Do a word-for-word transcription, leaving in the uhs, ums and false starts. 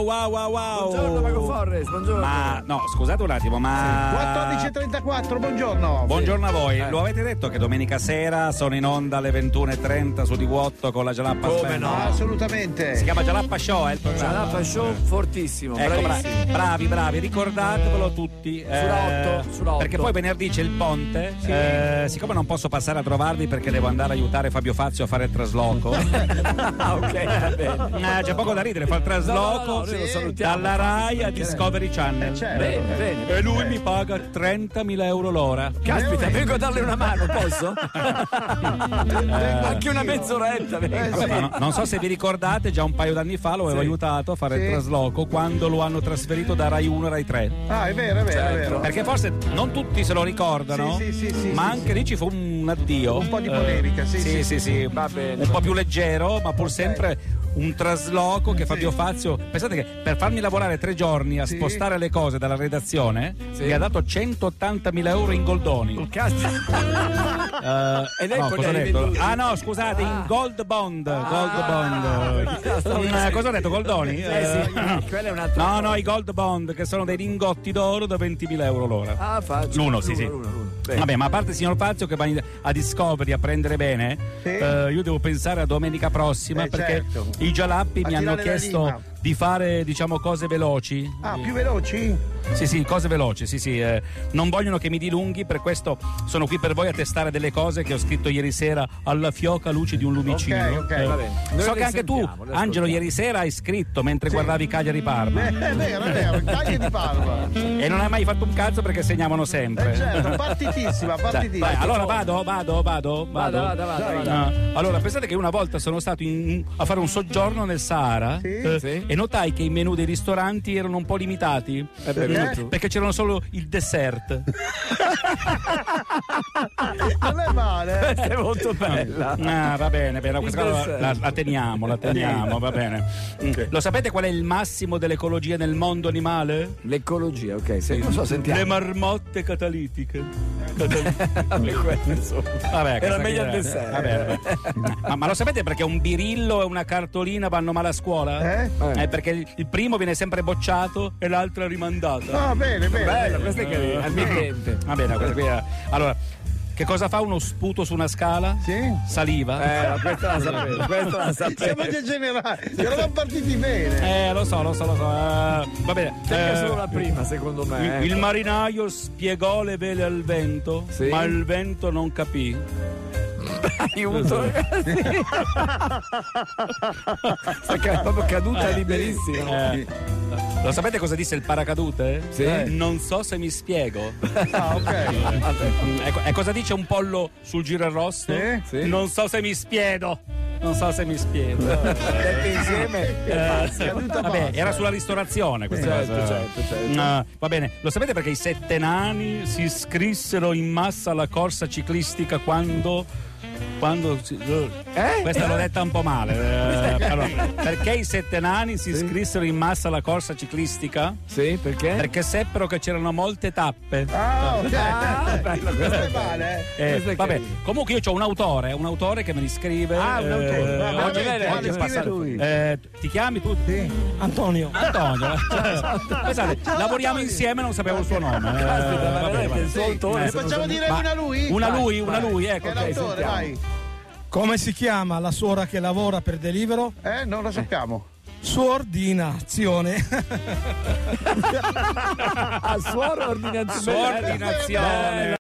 wow, wow, wow. Buongiorno Mago Forres, buongiorno. Ma no, scusate un attimo, ma quattordici e trentaquattro, buongiorno. Buongiorno a voi. Eh. Lo avete detto che domenica sera sono in onda alle ventuno e trenta su D otto con la Jalappa Come Sven? no? Ah, assolutamente. Si chiama Jalappa Show, è il programma. Jalappa Show fortissimo, Ecco, bra- bravissimo. bravi, bravi, ricordatevelo tutti. Sulla otto, sulla otto. Perché poi venerdì c'è il ponte. Eh, siccome non posso passare a trovarvi perché devo andare a aiutare Fabio Fazio a fare il trasloco. Ah, ok, va bene. Eh, c'è poco da ridere, fa il trasloco No, no, no, noi lo salutiamo. dalla Rai a Discovery Channel. certo. Bene, bene. E lui mi paga trentamila euro l'ora. Caspita, vengo a darle una mano, posso? Anche una mezz'oretta, vengo. Vabbè, ma no- non so se vi ricordate, già un paio d'anni fa lo avevo Sì. aiutato a fare Sì. il trasloco quando lo hanno trasferito da Rai uno a Rai tre. Ah, è vero, è vero, è Certo. vero. Perché forse non tutti se lo ricordano, Sì, sì, sì, sì, ma sì, anche sì. lì ci fu un addio. Un po' di polemica, sì, sì, sì, sì, sì. Va bene. Un po' più leggero, ma pur sempre un trasloco che Fabio Fazio. Pensate che per farmi lavorare tre giorni a Sì. spostare le cose dalla redazione Sì. mi ha dato centottantamila euro in goldoni. Caspita. Eh, E lei no, poi cosa ho li ha detto? rivenduti? Ah no, scusate, in gold bond. Gold bond. stavo In, dicendo. cosa ho detto? Goldoni? Eh sì, quella è un'altra. No, no, i gold bond che sono dei lingotti d'oro da ventimila euro l'ora. Ah, faccio. L'uno, sì, sì. l'uno, l'uno. Bene. Vabbè, ma a parte il signor Fazio che va in- a Discovery a prendere bene, Sì. eh, io devo pensare a domenica prossima Eh, perché certo. i Jalappi A mi hanno tirare la chiesto lima. di fare, diciamo, cose veloci. Ah, più veloci? Sì, sì, cose veloci, sì, sì. eh, non vogliono che mi dilunghi, per questo sono qui per voi a testare delle cose che ho scritto ieri sera alla fioca luce di un lumicino. Ok, ok, Eh, va bene. Noi So le che anche tu, sentiamo, le Angelo, ascoltiamo. ieri sera hai scritto mentre guardavi Cagliari Parma. Eh, è vero, è vero, il taglio di Parma. E non hai mai fatto un cazzo perché segnavano sempre. Eh certo, partitissima, Dai, partitissima. vai, allora vado, vado, vado, Vada, vado. vada, vada, Dai. vada. Ah, allora, pensate che una volta sono stato in- a fare un soggiorno nel Sahara Sì. eh, Sì. e notai che i menù dei ristoranti erano un po' limitati. Eh, beh, Perché? tu. Perché c'erano solo il dessert. Non è male. eh. Questa è molto bella. Ah, va bene, bene, questa Il cosa la, dessert. la teniamo, la teniamo, va bene. Mm. Lo sapete qual è il massimo dell'ecologia nel mondo animale? L'ecologia, ok. Se, non so, sentiamo. Le marmotte catalitiche. Quello, insomma. Vabbè, Era questa meglio qui il è- dessert. vabbè, vabbè. Ma, ma lo sapete perché un birillo e una cartolina vanno male a scuola? Eh? Eh. Eh, perché il, il primo viene sempre bocciato e l'altro è rimandata. Ah, bene, bene. Bella, bene. questa è carina, ammittente. Va bene, questa qui è... Allora, che cosa fa uno sputo su una scala? Sì? Saliva. Eh, ma questa la sapevo, questa la Siamo sapevo. già generali, eravamo partiti bene. Eh, lo so, lo so, lo so. Eh, va bene. Tenga Eh, solo la prima, secondo me. il, eh. il marinaio spiegò le vele al vento, Sì. ma il vento non capì. Aiuto, ragazzi. Sta ca- proprio caduta liberissima. Eh, lo sapete cosa disse il paracadute? Sì. Eh, non so se mi spiego. Ah, ok. Ecco, e cosa dice un pollo sul giro arrosto? Sì, sì. Non so se mi spiego. Non so se mi spiego. Dette insieme è pazzo. Caduta Vabbè, bassa. era sulla ristorazione questa Certo, cosa. certo, certo. Ah, va bene, lo sapete perché i sette nani si iscrissero in massa alla corsa ciclistica quando quando si- Eh? questa l'ho detta un po' male. Eh, allora, perché i sette nani si iscrissero in massa alla corsa ciclistica? Sì, perché? Perché seppero che c'erano molte tappe. Ah, ok. Ah, bello, Questo è male, eh. Eh, questo è vabbè, carino. comunque io ho un autore, un autore che me li scrive. Ah, un autore. eh, Va bene, oggi- bene, oggi quale passa- scrive lui? eh, ti chiami tu? Sì. Antonio. Antonio. Pensate, lavoriamo insieme, non sapevo il suo nome. Eh, Caspita, ma vabbè, veramente vabbè. il suo autore. Ne se non facciamo so- dire Ma- una a lui? Una Vai, lui, una vai. lui, Che ecco. è ok, l'autore, sentiamo. vai. Come si chiama la suora che lavora per Deliveroo? Eh, non lo sappiamo. Suordinazione. A suora ordinazione. Suordinazione.